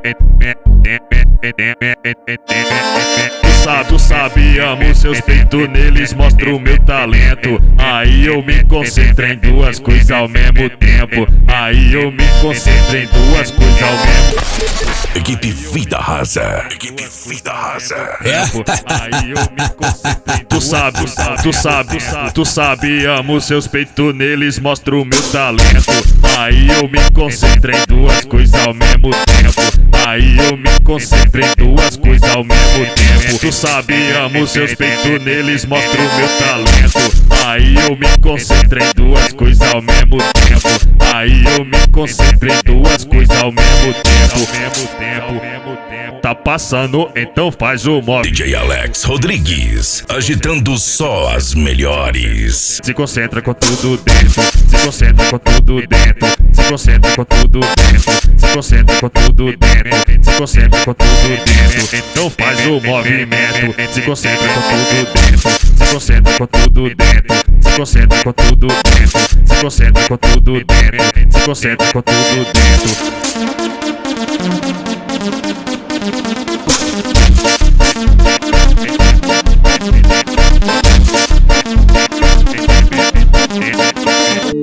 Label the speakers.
Speaker 1: Tu sabe, amo seus peitos, neles mostro o meu talento. Aí eu me concentro em duas coisas ao mesmo tempo. Aí eu me concentro em duas coisas ao mesmo tempo.
Speaker 2: Equipe Vida Rasa. Equipe Vida Rasa.
Speaker 1: Aí eu me concentro em tu sabe, amo seus peitos, neles mostro o meu talento. Aí eu me concentro em duas coisas ao mesmo tempo. Aí eu me concentro em duas coisas ao mesmo tempo. Tu sabe, amo seus peitos, neles mostro o meu talento. Aí eu me concentro em duas coisas ao mesmo tempo. Aí eu me concentro em duas coisas ao mesmo tempo. Tá passando, então faz o móvel.
Speaker 2: DJ Alex Rodrigues, agitando só as melhores.
Speaker 1: Se concentra com tudo dentro, se concentra com tudo dentro, se concentra com tudo dentro, se concentra com tudo dentro, se concentra com tudo dentro. Então faz o movimento. Se concentra com tudo dentro, se concentra com tudo dentro, se concentra com tudo dentro, se concentra com tudo dentro, se concentra com tudo dentro.